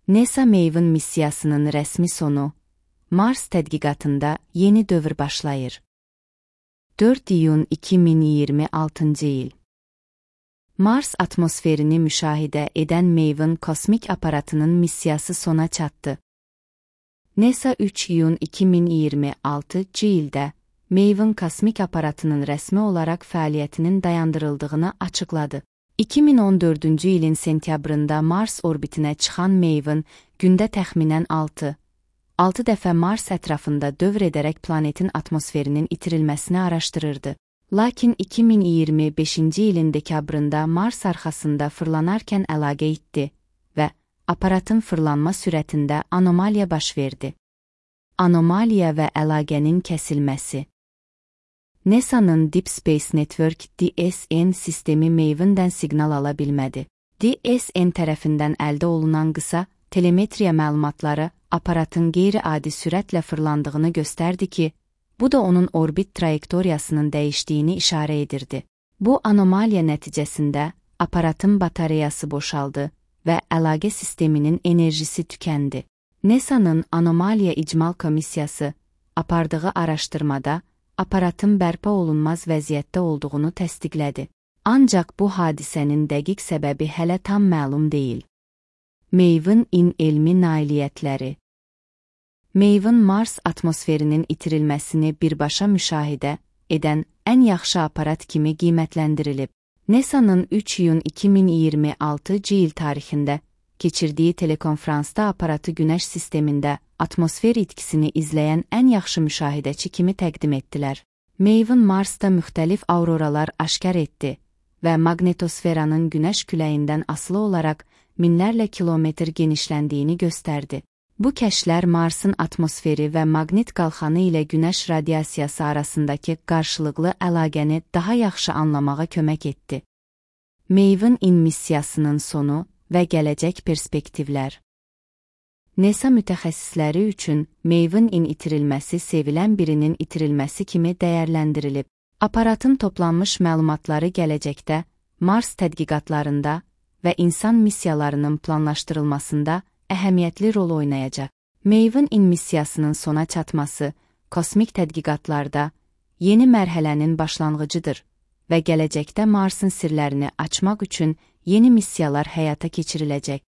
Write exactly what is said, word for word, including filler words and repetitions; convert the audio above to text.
NASA Maven missiyasının rəsmi sonu, Mars tədqiqatında yeni dövr başlayır. dörd iyun iki min iyirmi altıncı il. Mars atmosferini müşahidə edən Maven kosmik aparatının missiyası sona çatdı. NASA üç iyun iki min iyirmi altıncı ildə Maven kosmik aparatının rəsmi olaraq fəaliyyətinin dayandırıldığını açıqladı. iki min on dördüncü ilin sentyabrında Mars orbitinə çıxan Maven gündə təxminən altı dəfə Mars ətrafında dövr edərək planetin atmosferinin itirilməsini araşdırırdı. Lakin iki min iyirmi beşinci ilin dekabrında Mars arxasında fırlanarkən əlaqə itdi və aparatın fırlanma sürətində anomaliya baş verdi. Anomaliya və əlaqənin kəsilməsi. NASA'nın Deep Space Network D S N sistemi Maven'dən siqnal ala bilmədi. D S N tərəfindən əldə olunan qısa telemetriya məlumatları aparatın qeyri-adi sürətlə fırlandığını göstərdi ki, bu da onun orbit trayektoriyasının dəyişdiyini işarə edirdi. Bu anomaliya nəticəsində aparatın batareyası boşaldı və əlaqə sisteminin enerjisi tükəndi. NASA'nın Anomaliya İcmal Komissiyası apardığı araşdırmada aparatın bərpa olunmaz vəziyyətdə olduğunu təsdiqlədi. Ancaq bu hadisənin dəqiq səbəbi hələ tam məlum deyil. Maven-in elmi nailiyyətləri. Maven Mars atmosferinin itirilməsini birbaşa müşahidə edən ən yaxşı aparat kimi qiymətləndirilib. NASA'nın üç iyun iki min iyirmi altıncı il tarixində keçirdiyi telekonferansda aparatı Günəş sistemində atmosfer itkisini izləyən ən yaxşı müşahidəçi kimi təqdim etdilər. Maven Marsda müxtəlif auroralar aşkar etdi və maqnetosferanın Günəş küləyindən asılı olaraq minlərlə kilometr genişləndiyini göstərdi. Bu kəşflər Marsın atmosferi və maqnit qalxanı ilə Günəş radiasiyası arasındakı qarşılıqlı əlaqəni daha yaxşı anlamağa kömək etdi. Maven-in missiyasının sonu və gələcək perspektivlər. NASA mütəxəssisləri üçün Maven-in itirilməsi sevilən birinin itirilməsi kimi dəyərləndirilib. Aparatın toplanmış məlumatları gələcəkdə Mars tədqiqatlarında və insan missiyalarının planlaşdırılmasında əhəmiyyətli rol oynayacaq. Maven-in missiyasının sona çatması kosmik tədqiqatlarda yeni mərhələnin başlanğıcıdır və gələcəkdə Marsın sirlərini açmaq üçün yeni missiyalar həyata keçiriləcək.